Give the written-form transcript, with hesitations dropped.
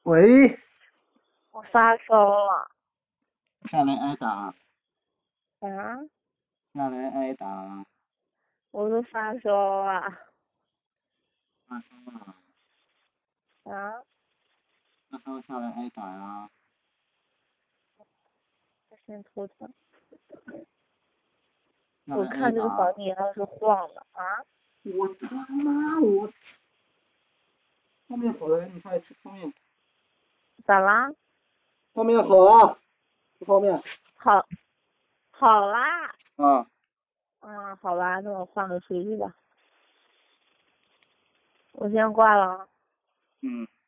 喂， 我发烧了。 下来挨打， 啊？ 下来挨打， 我都发烧了。 发烧了， 啊？ 发烧下来挨打呀。 我先头疼。 下来挨我看这个打。 房顶要是晃的啊！ 我他妈我，泡面好了，你快吃泡面。 咋啦？ 泡面好啊，吃泡面。 好，好啦。 啊。 好吧，那我换个手机吧。我先挂了。 嗯。